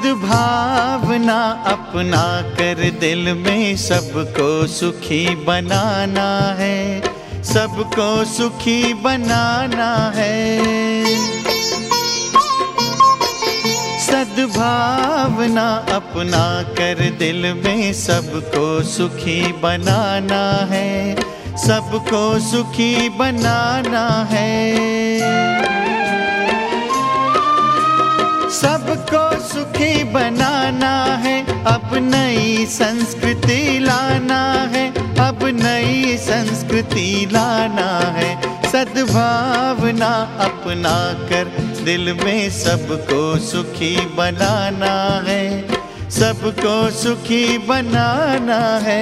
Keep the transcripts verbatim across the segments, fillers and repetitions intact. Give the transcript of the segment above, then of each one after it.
सद्भावना अपना कर दिल में सबको सुखी बनाना है, सबको सुखी बनाना है। सद्भावना अपना कर दिल में सबको सुखी बनाना है, सबको सुखी बनाना है। सबको सुखी बनाना है, अब नई संस्कृति लाना है, अब नई संस्कृति लाना है। सद्भावना अपना कर दिल में सबको सुखी बनाना है, सबको सुखी बनाना है।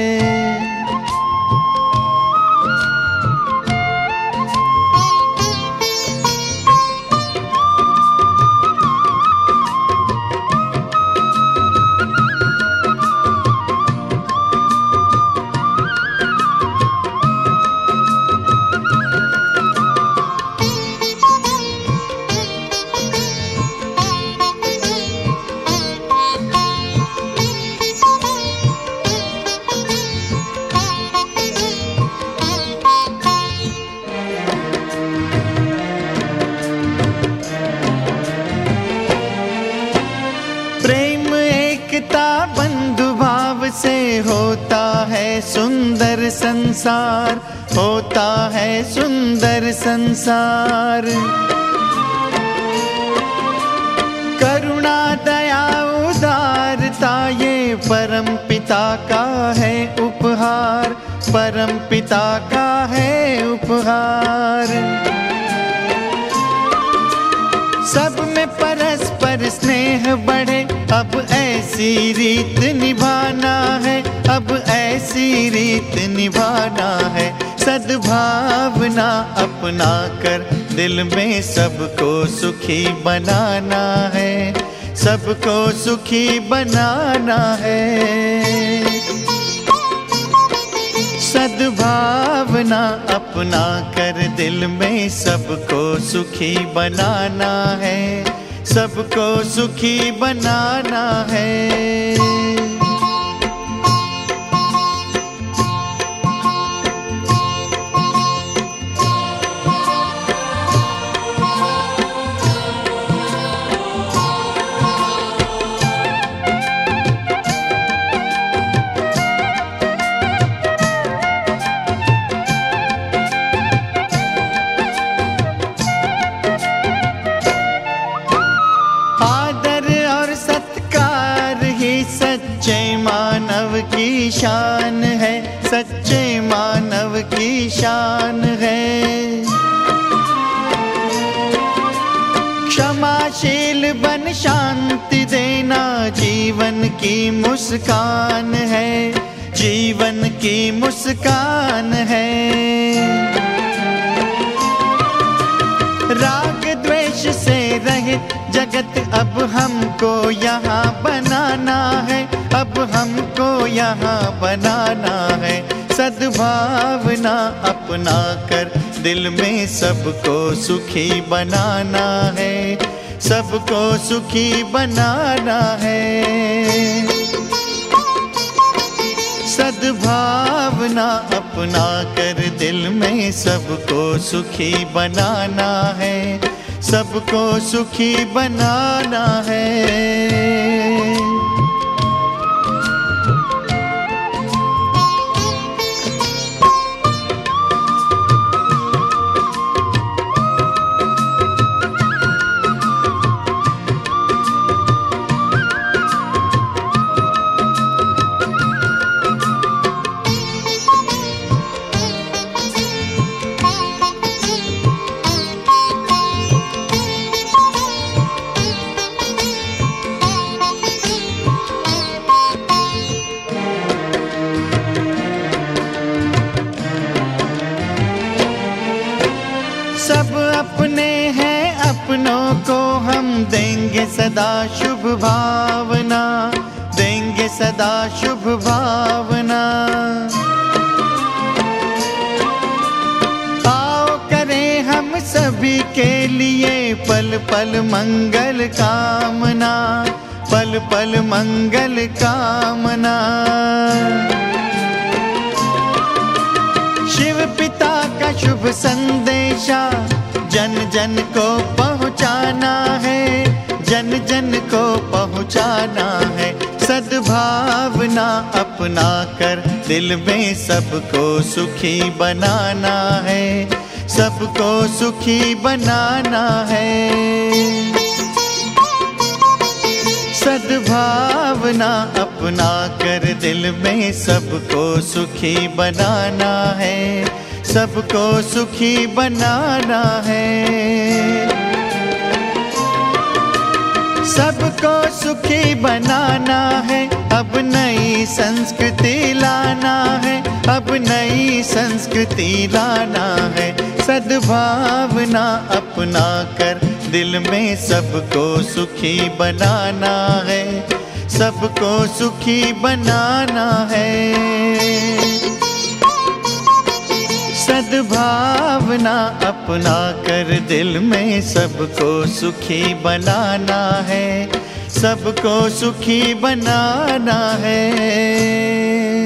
से होता है सुंदर संसार, होता है सुंदर संसार। करुणा दया उदारता ये परम पिता का है उपहार, परम पिता का है उपहार। सब में परस्पर स्नेह बढ़े, अब ऐसी रीत निभाना है, अब ऐसी रीत निभाना है। सद्भावना अपना कर दिल में सबको सुखी बनाना है, सबको सुखी बनाना है। सद्भावना अपना कर दिल में सबको सुखी बनाना है, सबको सुखी बनाना है। सच्चे मानव की शान है, सच्चे मानव की शान है। क्षमाशील बन शांति देना जीवन की मुस्कान है, जीवन की मुस्कान है। राग द्वेष से रहित जगत अब हमको यहाँ बनाना है, अब हमको यहाँ बनाना है। सद्भावना अपना कर दिल में सबको सुखी बनाना है, सबको सुखी बनाना है। सद्भावना अपना कर दिल में सबको सुखी बनाना है, सबको सुखी बनाना है। सब अपने हैं, अपनों को हम देंगे सदा शुभ भावना, देंगे सदा शुभ भावना। आओ करें हम सभी के लिए पल पल मंगल कामना, पल पल मंगल कामना। शिव पिता का शुभ संदेशा जन जन को पहुँचाना है, जन जन को पहुँचाना है। सद्भावना अपना कर दिल में सबको सुखी बनाना है, सबको सुखी बनाना है। सद्भावना अपना कर दिल में सबको सुखी बनाना है, सबको सुखी बनाना है। सबको सुखी बनाना है, अब नई संस्कृति लाना है, अब नई संस्कृति लाना है। सद्भावना अपना कर दिल में सबको सुखी बनाना है, सबको सुखी बनाना है। सद्भावना अपना कर दिल में सबको सुखी बनाना है, सबको सुखी बनाना है।